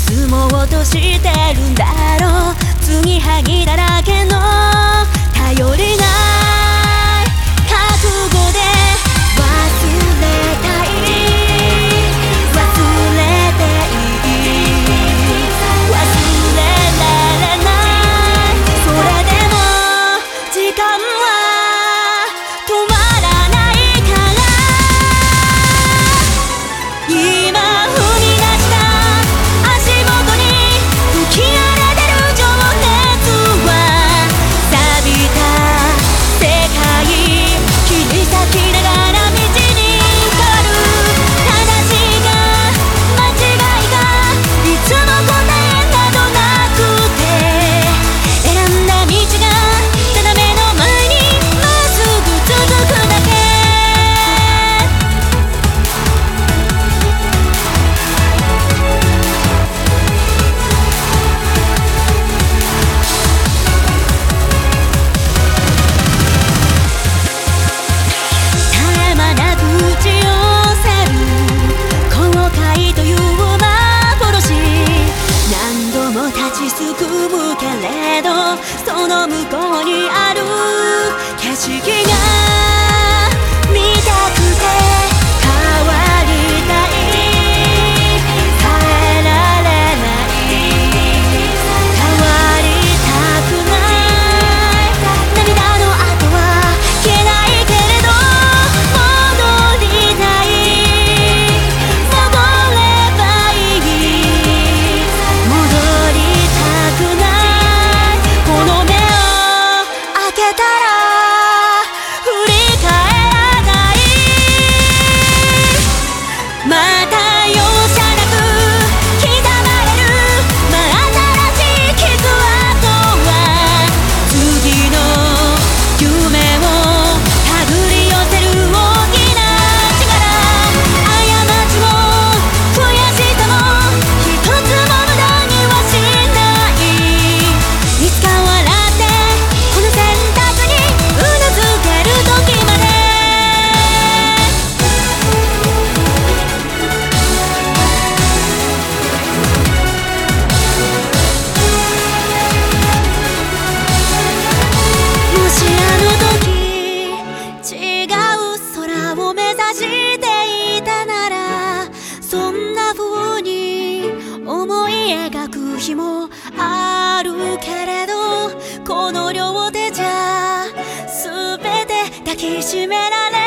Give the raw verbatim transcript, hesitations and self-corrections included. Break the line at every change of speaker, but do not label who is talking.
進もうとしてるんだろう。継ぎはぎだらけの頼りない覚悟で忘れたい、忘れていい、忘れられない。それでも時間は止まらないから、今踏み出した足元に吹き荒れてる情熱は錆びた世界、切り裂きながら道に変わる。正しいか間違いかいつも答えなどなくて、選んだ道がただ目の前にまっすぐ続くだけ。絶え間なく打ち寄せる後悔という幻、何度も立ちすくむけれど、その向こうにある景色が見たくて変わりたい、変えられない、変わりたくない。涙の跡は消えないけれど戻りたい、戻ればいい、戻りたくない。この目を開けたら振り返らない、また容赦なく刻まれる真新しい傷跡は次の夢を手繰り寄せる大きな力。過ちも悔しさも一つも無駄にはしない。いつか笑ってこの選択にうなずける時まで。もしあの時違う空を目指していたなら、そんな風に思い描く日もあるけれど、この両手じゃ全て抱きしめられ